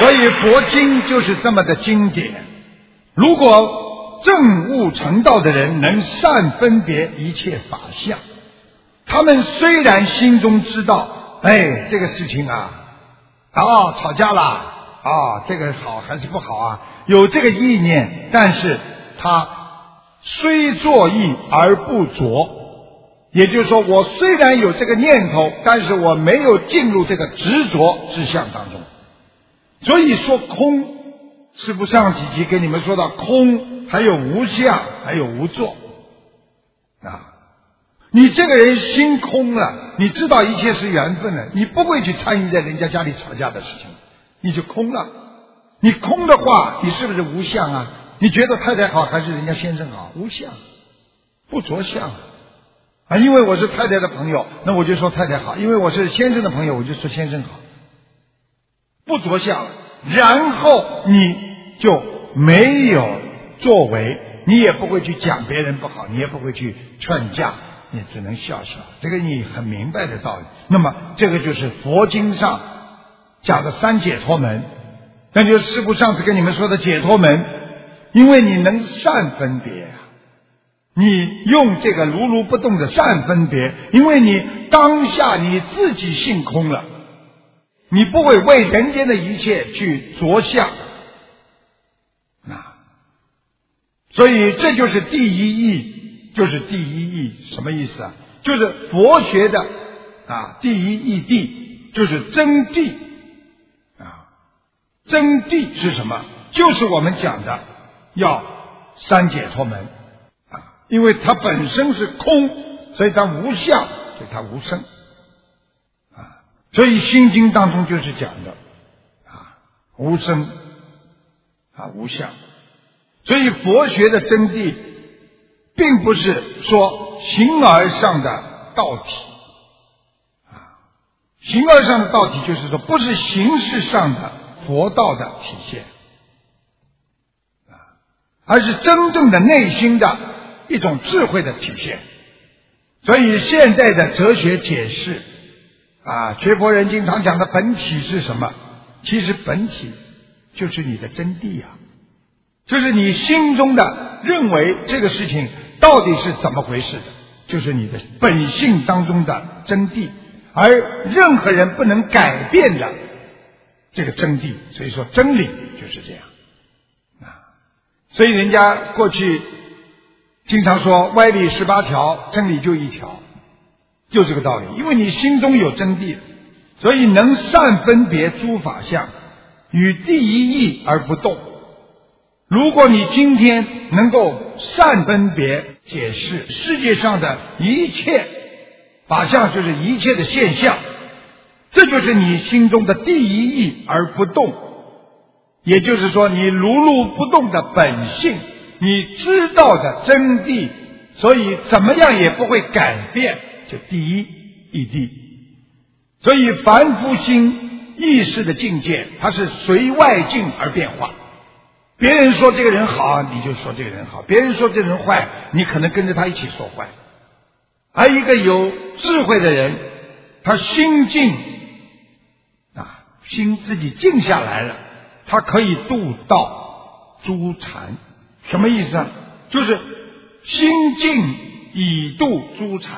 所以佛经就是这么的经典。如果证悟成道的人能善分别一切法相，他们虽然心中知道，这个事情吵架了这个好还是不好啊，有这个意念，但是他虽作意而不着，也就是说我虽然有这个念头，但是我没有进入这个执着之相当中。所以说空，师父上几集跟你们说到空，还有无相，还有无作你这个人心空了，你知道一切是缘分了，你不会去参与在人家家里吵架的事情，你就空了。你空的话，你是不是无相啊？你觉得太太好还是人家先生好？无相，不着相因为我是太太的朋友，那我就说太太好；因为我是先生的朋友，我就说先生好，不着相。然后你就没有作为，你也不会去讲别人不好，你也不会去劝架，你只能笑笑，这个你很明白的道理。那么这个就是佛经上讲的三解脱门，那就是师父上次跟你们说的解脱门。因为你能善分别你用这个如如不动的善分别，因为你当下你自己性空了，你不会为人间的一切去着相所以这就是第一义，就是第一义什么意思啊？就是佛学的第一义谛，就是真谛真谛是什么？就是我们讲的要三解脱门因为它本身是空，所以它无相，所以它无生所以心经当中就是讲的无生无相。所以佛学的真谛并不是说形而上的道体形而上的道体就是说不是形式上的佛道的体现而是真正的内心的一种智慧的体现。所以现在的哲学解释学佛人经常讲的本体是什么？其实本体就是你的真谛就是你心中的认为这个事情到底是怎么回事的，就是你的本性当中的真谛，而任何人不能改变的这个真谛。所以说真理就是这样所以人家过去经常说歪理18条，真理就一条，就这个道理。因为你心中有真谛，所以能善分别诸法相，与第一义而不动。如果你今天能够善分别解释世界上的一切法相，就是一切的现象，这就是你心中的第一义而不动。也就是说你如如不动的本性，你知道的真谛，所以怎么样也不会改变，就第一义谛。所以凡夫心意识的境界，它是随外境而变化。别人说这个人好，你就说这个人好；别人说这个人坏，你可能跟着他一起说坏。而一个有智慧的人，他心静心自己静下来了，他可以度道诸禅。什么意思啊？就是心静以度诸禅。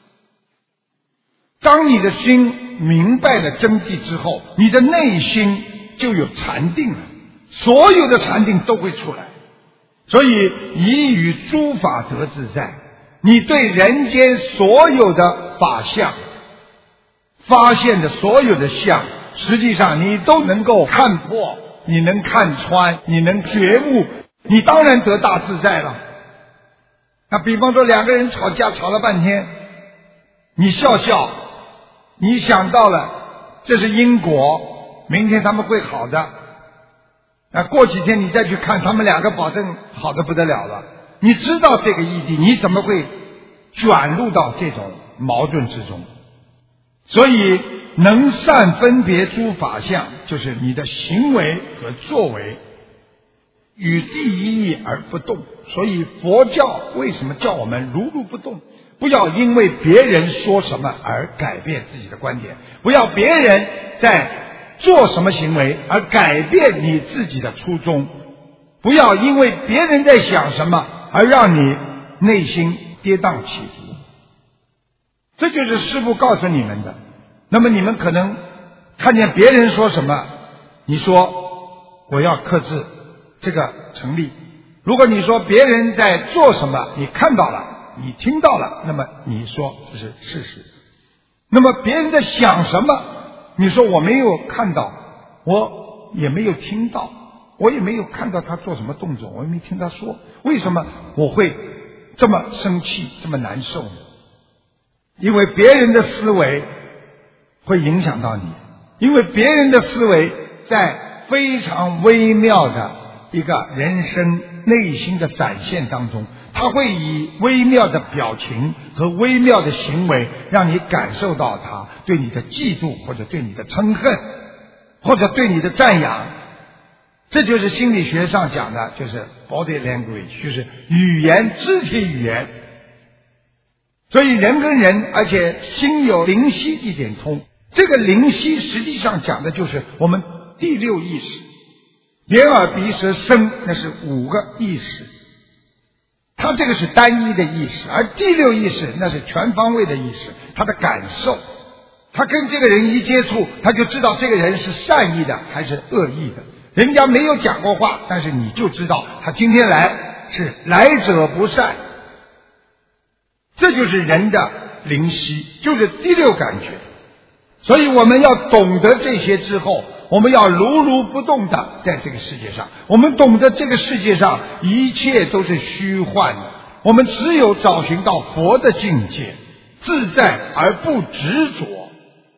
当你的心明白了真谛之后，你的内心就有禅定了，所有的禅定都会出来。所以以与诸法得自在，你对人间所有的法相发现的所有的相，实际上你都能够看破，你能看穿，你能觉悟，你当然得大自在了。那比方说两个人吵架吵了半天，你笑笑，你想到了这是因果，明天他们会好的。过几天你再去看，他们两个保证好的不得了了。你知道这个义谛，你怎么会卷入到这种矛盾之中？所以能善分别诸法相，就是你的行为和作为与第一义而不动。所以佛教为什么叫我们如如不动？不要因为别人说什么而改变自己的观点，不要别人在做什么行为而改变你自己的初衷，不要因为别人在想什么而让你内心跌宕起伏。这就是师父告诉你们的。那么你们可能看见别人说什么，你说我要克制，这个成立。如果你说别人在做什么，你看到了，你听到了，那么你说这是事实。那么别人在想什么，你说我没有看到，我也没有听到，我也没有看到他做什么动作，我也没听他说，为什么我会这么生气，这么难受呢？因为别人的思维会影响到你，因为别人的思维在非常微妙的一个人生内心的展现当中，他会以微妙的表情和微妙的行为让你感受到他对你的嫉妒，或者对你的憎恨，或者对你的赞扬。这就是心理学上讲的，就是 body language， 就是语言，肢体语言。所以人跟人，而且心有灵犀一点通，这个灵犀实际上讲的就是我们第六意识，眼耳鼻舌身，那是5个意识，它这个是单一的意识，而第六意识那是全方位的意识，他的感受，他跟这个人一接触，他就知道这个人是善意的还是恶意的。人家没有讲过话，但是你就知道他今天来是来者不善。这就是人的灵犀，就是第六感觉。所以我们要懂得这些之后，我们要如如不动的在这个世界上。我们懂得这个世界上一切都是虚幻的，我们只有找寻到佛的境界，自在而不执着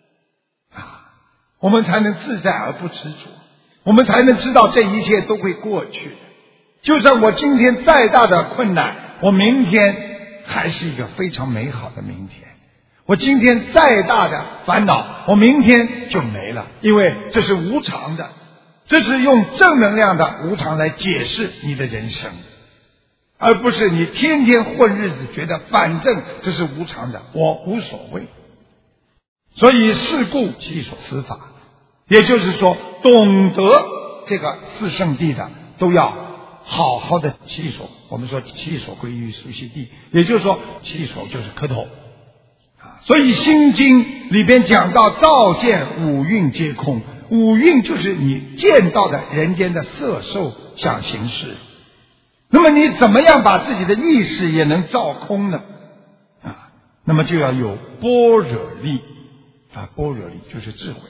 我们才能自在而不执着，我们才能知道这一切都会过去的。就算我今天再大的困难，我明天还是一个非常美好的明天。我今天再大的烦恼，我明天就没了，因为这是无常的。这是用正能量的无常来解释你的人生，而不是你天天混日子，觉得反正这是无常的，我无所谓。所以是故其所思法，也就是说懂得这个四圣谛的都要好好的起手。我们说起手归于熟悉地，也就是说起手就是磕头所以心经里边讲到照见五蕴皆空，五蕴就是你见到的人间的色受想行识。那么你怎么样把自己的意识也能照空呢？那么就要有般若力般若力就是智慧。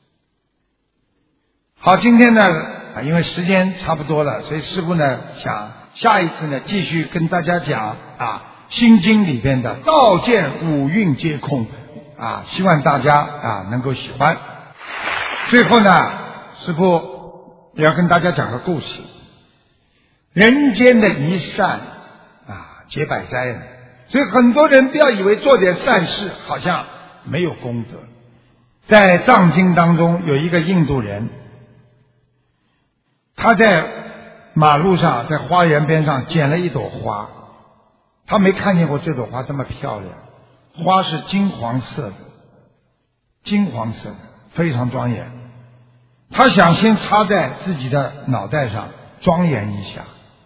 好，今天呢因为时间差不多了，所以师父呢想下一次呢继续跟大家讲心经里边的照见五蕴皆空希望大家能够喜欢。最后呢师父也要跟大家讲个故事。人间的一善解百灾，所以很多人不要以为做点善事好像没有功德。在藏经当中有一个印度人，他在马路上，在花园边上捡了一朵花，他没看见过这朵花这么漂亮，花是金黄色的，金黄色的，非常庄严。他想先插在自己的脑袋上庄严一下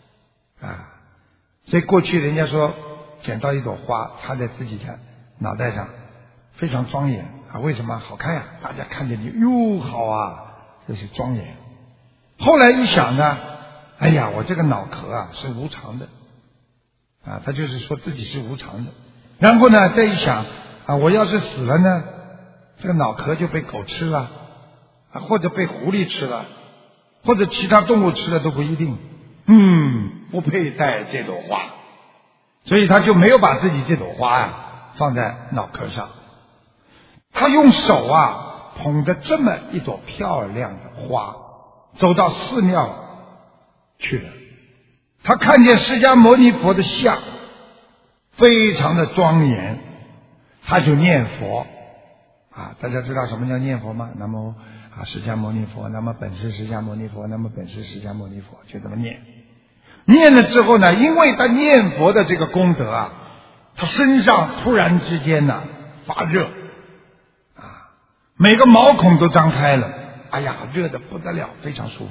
所以过去人家说捡到一朵花插在自己的脑袋上非常庄严为什么？好看呀，大家看见你哟好这是庄严。后来一想呢，哎呀，我这个脑壳是无常的他就是说自己是无常的。然后呢再一想我要是死了呢，这个脑壳就被狗吃了或者被狐狸吃了，或者其他动物吃了都不一定，不配戴这朵花，所以他就没有把自己这朵花放在脑壳上。他用手捧着这么一朵漂亮的花走到寺庙去了。他看见释迦牟尼佛的像非常的庄严，他就念佛大家知道什么叫念佛吗？南无释迦牟尼佛，南无本师释迦牟尼佛，南无本师释迦牟尼佛，就这么念。念了之后呢，因为他念佛的这个功德他身上突然之间发热每个毛孔都张开了， 哎呀，热得不得了，非常舒服。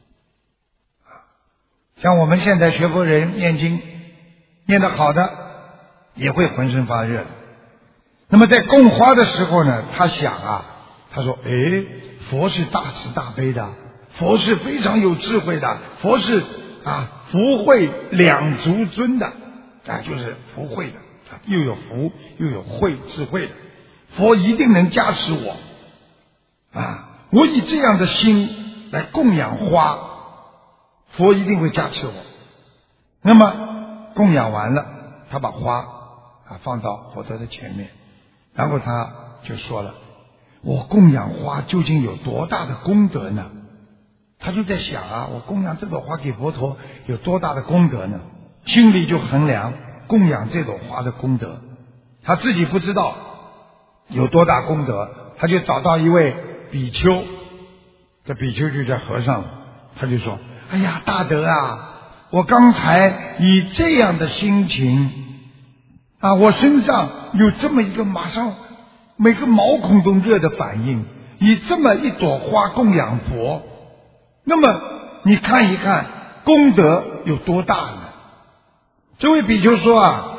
像我们现在学佛人念经，念得好的也会浑身发热的。那么在供花的时候呢，他想啊，他说佛是大慈大悲的，佛是非常有智慧的，佛是福慧两足尊的，就是福慧的，又有福又有慧智慧的，佛一定能加持我我以这样的心来供养花，佛一定会加持我。那么供养完了，他把花放到佛陀的前面，然后他就说了，我供养花究竟有多大的功德呢？他就在想我供养这朵花给佛陀有多大的功德呢？心里就衡量供养这朵花的功德，他自己不知道有多大功德，他就找到一位比丘，这比丘就叫和尚，他就说，哎呀，大德我刚才以这样的心情我身上有这么一个马上每个毛孔都热的反应，以这么一朵花供养佛，那么你看一看功德有多大呢？这位比丘说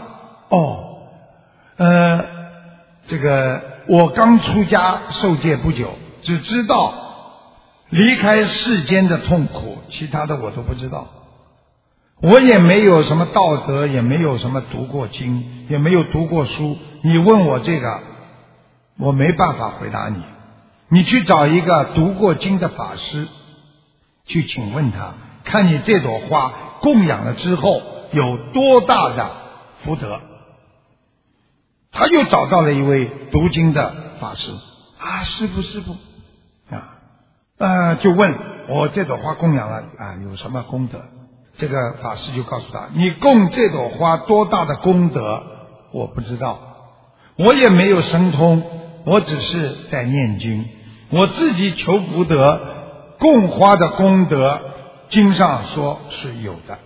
这个我刚出家受戒不久，只知道离开世间的痛苦，其他的我都不知道。我也没有什么道德，也没有什么读过经，也没有读过书，你问我这个我没办法回答你。你去找一个读过经的法师去请问他，看你这朵花供养了之后有多大的福德。他又找到了一位读经的法师师父就问我这朵花供养了有什么功德？这个法师就告诉他，你供这朵花多大的功德我不知道，我也没有神通，我只是在念经，我自己求福德，供花的功德经上说是有的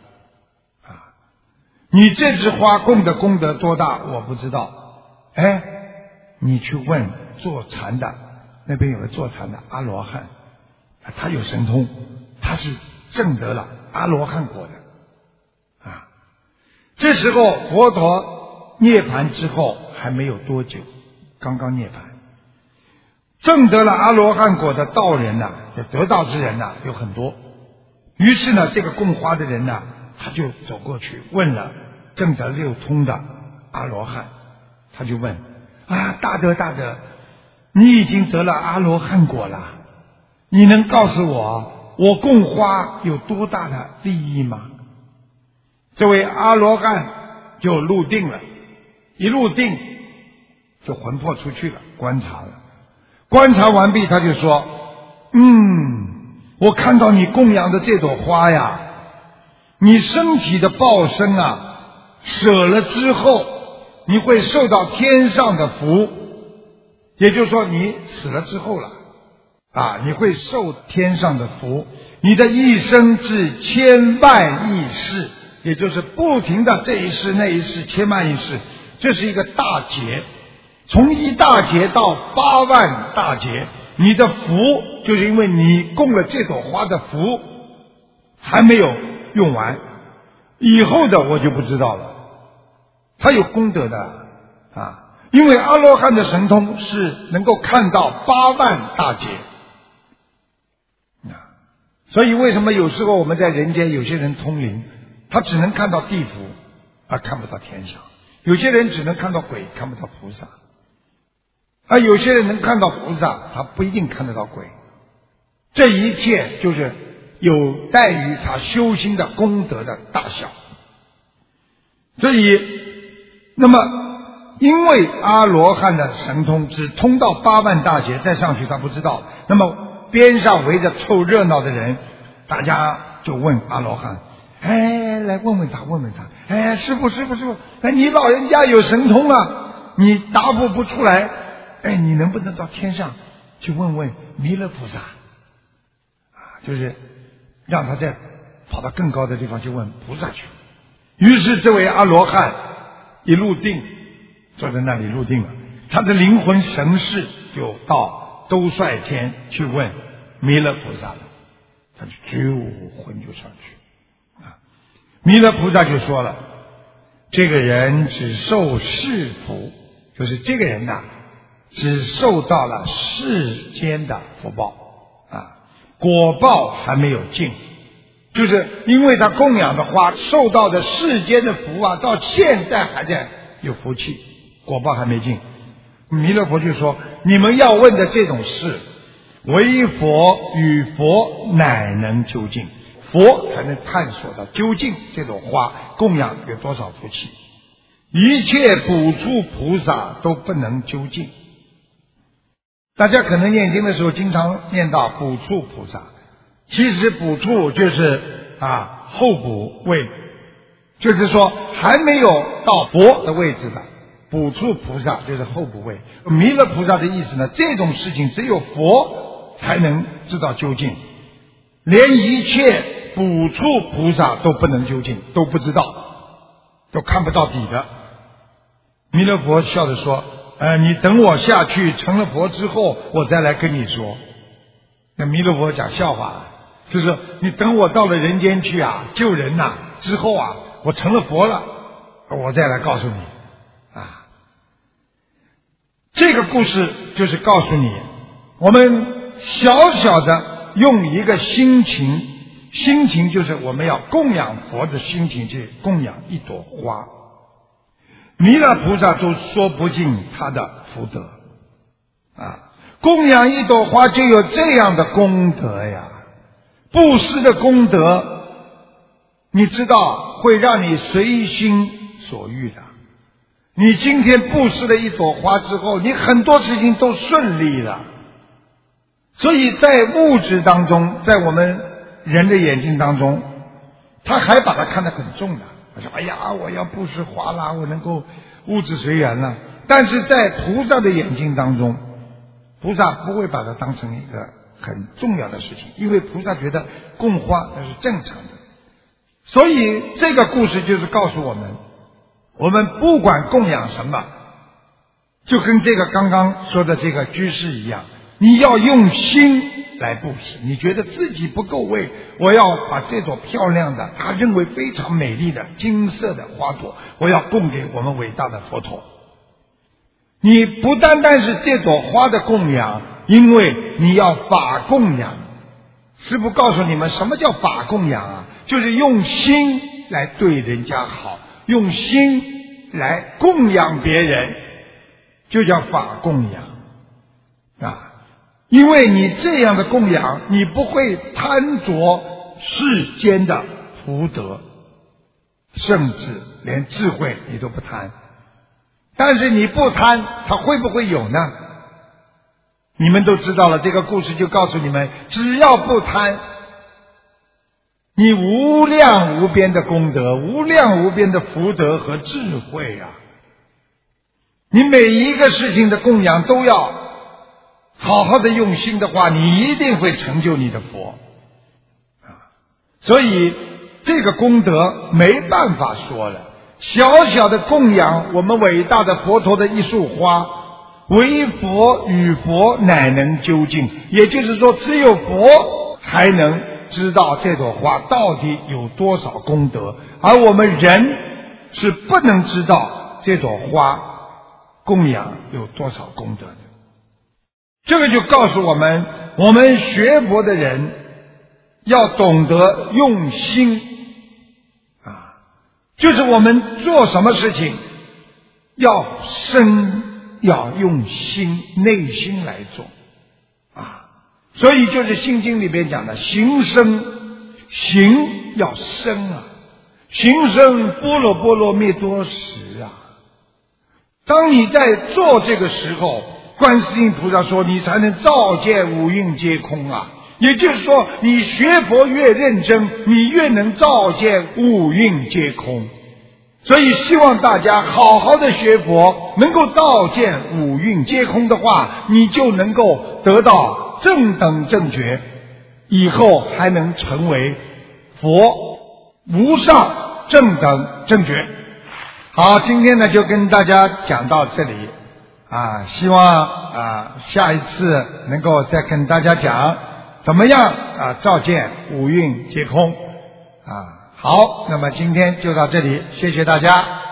你这枝花供的功德多大我不知道。你去问坐禅的，那边有个坐禅的阿罗汉，他有神通，他是证得了阿罗汉果的这时候佛陀涅槃之后还没有多久，刚刚涅槃，证得了阿罗汉果的道人得道之人有很多。于是呢，这个供花的人他就走过去问了证得六通的阿罗汉，他就问大德，你已经得了阿罗汉果了，你能告诉我供花有多大的利益吗？这位阿罗汉就入定了，一入定就魂魄出去了，观察了，观察完毕他就说，我看到你供养的这朵花呀，你身体的报身舍了之后你会受到天上的福，也就是说你死了之后了你会受天上的福，你的一生至千万亿世，也就是不停的这一世那一世千万亿世，这是一个大劫，从一大劫到8万大劫，你的福就是因为你供了这朵花的福还没有用完，以后的我就不知道了。他有功德的因为阿罗汉的神通是能够看到8万大劫所以为什么有时候我们在人间有些人通灵，他只能看到地府看不到天上，有些人只能看到鬼看不到菩萨有些人能看到菩萨，他不一定看得到鬼。这一切就是有待于他修心的功德的大小。所以那么因为阿罗汉的神通只通到8万大劫，再上去他不知道，那么边上围着凑热闹的人，大家就问阿罗汉，来问问他，师父，你老人家有神通你答复不出来，你能不能到天上去问问弥勒菩萨就是让他再跑到更高的地方去问菩萨去。于是这位阿罗汉一入定，坐在那里入定了，他的灵魂神识就到兜率天去问弥勒菩萨了，他就魂就上去啊。弥勒菩萨就说了，这个人只受世福，就是这个人呐，只受到了世间的福报啊，果报还没有尽，就是因为他供养的花受到的世间的福啊，到现在还在有福气，果报还没尽。弥勒佛就说，你们要问的这种事，唯佛与佛乃能究竟，佛才能探索到究竟这朵花供养有多少福气，一切补处菩萨都不能究竟。大家可能念经的时候经常念到补处菩萨，其实补处就是后补位，就是说还没有到佛的位置的补处菩萨就是后补位。弥勒菩萨的意思呢，这种事情只有佛才能知道究竟，连一切补处菩萨都不能究竟，都不知道，都看不到底的。弥勒佛笑着说，你等我下去成了佛之后，我再来跟你说。那弥勒佛讲笑话，就是你等我到了人间去救人之后我成了佛了，我再来告诉你这个故事就是告诉你，我们小小的用一个心情就是我们要供养佛的心情去供养一朵花，弥勒菩萨都说不尽他的福德供养一朵花就有这样的功德呀。布施的功德你知道会让你随心所欲的，你今天布施了一朵花之后，你很多事情都顺利了。所以在物质当中，在我们人的眼睛当中，他还把它看得很重的。我说哎呀，我要布施花啦，我能够物质随缘了。但是在菩萨的眼睛当中，菩萨不会把它当成一个很重要的事情，因为菩萨觉得供花那是正常的。所以这个故事就是告诉我们，我们不管供养什么，就跟这个刚刚说的这个居士一样，你要用心来布施。你觉得自己不够位，我要把这朵漂亮的他认为非常美丽的金色的花朵，我要供给我们伟大的佛陀。你不单单是这朵花的供养，因为你要法供养。师父告诉你们什么叫法供养就是用心来对人家好，用心来供养别人，就叫法供养因为你这样的供养，你不会贪着世间的福德，甚至连智慧你都不贪。但是你不贪，它会不会有呢？你们都知道了，这个故事就告诉你们，只要不贪，你无量无边的功德，无量无边的福德和智慧你每一个事情的供养都要好好的用心的话，你一定会成就你的佛所以这个功德没办法说了。小小的供养我们伟大的佛陀的一束花，唯佛与佛乃能究竟，也就是说只有佛才能知道这朵花到底有多少功德，而我们人是不能知道这朵花供养有多少功德的。这个就告诉我们，我们学佛的人要懂得用心就是我们做什么事情要深，要用心，内心来做所以就是心经里边讲的行深，行要深行深般若波罗蜜多时当你在做这个时候，观世音菩萨说你才能照见五蕴皆空也就是说你学佛越认真，你越能照见五蕴皆空。所以希望大家好好的学佛，能够照见五蕴皆空的话，你就能够得到正等正觉，以后还能成为佛无上正等正觉。好，今天呢就跟大家讲到这里希望下一次能够再跟大家讲怎么样啊？照见五蕴皆空啊！好，那么今天就到这里，谢谢大家。